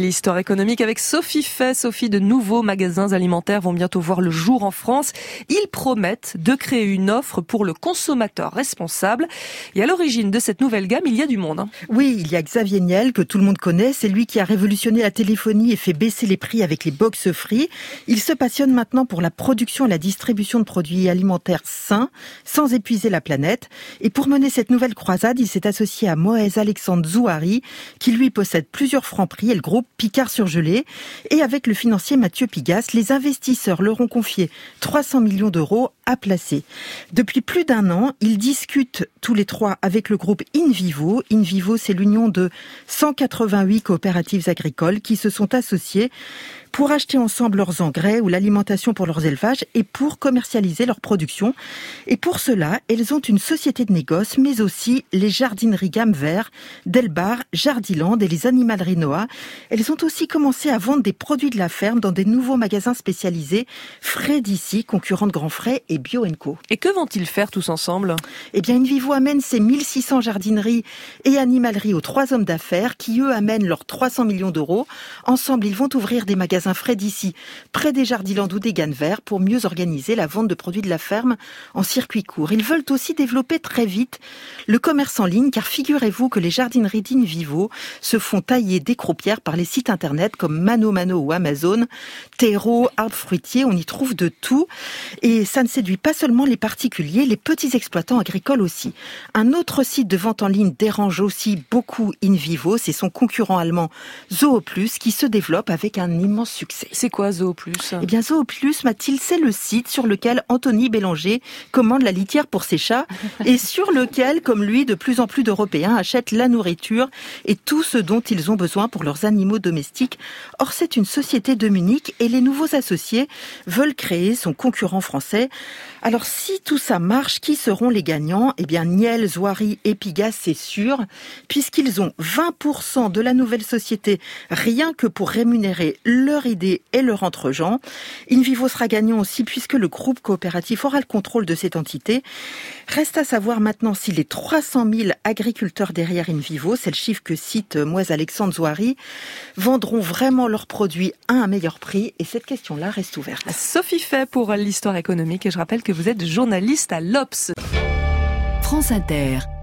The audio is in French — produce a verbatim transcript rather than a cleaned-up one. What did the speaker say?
L'histoire économique avec Sophie Fay. Sophie, de nouveaux magasins alimentaires vont bientôt voir le jour en France. Ils promettent de créer une offre pour le consommateur responsable. Et à l'origine de cette nouvelle gamme, il y a du monde. Oui, il y a Xavier Niel, que tout le monde connaît. C'est lui qui a révolutionné la téléphonie et fait baisser les prix avec les box free. Il se passionne maintenant pour la production et la distribution de produits alimentaires sains, sans épuiser la planète. Et pour mener cette nouvelle croisade, il s'est associé à Moez Alexandre Zouhari, qui lui possède plusieurs Franprix et le groupe Picard Surgelé. Et avec le financier Mathieu Pigasse, les investisseurs leur ont confié trois cents millions d'euros à placer. Depuis plus d'un an, ils discutent tous les trois avec le groupe InVivo. InVivo, c'est l'union de cent quatre-vingt-huit coopératives agricoles qui se sont associées pour acheter ensemble leurs engrais ou l'alimentation pour leurs élevages et pour commercialiser leur production. Et pour cela, elles ont une société de négoce, mais aussi les jardineries gamme vert, Delbar, Jardiland et les animaleries Noah. Elles ont aussi commencé à vendre des produits de la ferme dans des nouveaux magasins spécialisés, Frais d'ici, concurrent de Grand Frais et Bio and Co. Et que vont-ils faire tous ensemble ? Eh bien, InVivo amène ses mille six cents jardineries et animaleries aux trois hommes d'affaires qui, eux, amènent leurs trois cents millions d'euros. Ensemble, ils vont ouvrir des magasins Frais d'ici, près des Jardiland ou des Gannes Verts, pour mieux organiser la vente de produits de la ferme en circuit court. Ils veulent aussi développer très vite le commerce en ligne, car figurez-vous que les jardineries d'InVivo se font tailler des croupières par les sites internet comme Mano Mano ou Amazon, terreau, arbres fruitiers, on y trouve de tout. Et ça ne séduit pas seulement les particuliers, les petits exploitants agricoles aussi. Un autre site de vente en ligne dérange aussi beaucoup InVivo, c'est son concurrent allemand Zooplus, qui se développe avec un immense succès. C'est quoi Zooplus ? Eh bien, Zooplus, Mathilde, c'est le site sur lequel Anthony Bélanger commande la litière pour ses chats et sur lequel, comme lui, de plus en plus d'Européens achètent la nourriture et tout ce dont ils ont besoin pour leurs animaux domestiques. Or, c'est une société de Munich et les nouveaux associés veulent créer son concurrent français. Alors, si tout ça marche, qui seront les gagnants ? Eh bien, Niel, Zouhari et Pigasse, c'est sûr, puisqu'ils ont vingt pour cent de la nouvelle société, rien que pour rémunérer leur idée et leur entre-gens. InVivo sera gagnant aussi puisque le groupe coopératif aura le contrôle de cette entité. Reste à savoir maintenant si les trois cent mille agriculteurs derrière InVivo, c'est le chiffre que cite Moez Alexandre Zouhari, vendront vraiment leurs produits à un meilleur prix. Et cette question-là reste ouverte. Sophie Fay pour l'histoire économique. Et je rappelle que vous êtes journaliste à l'Obs. France Inter.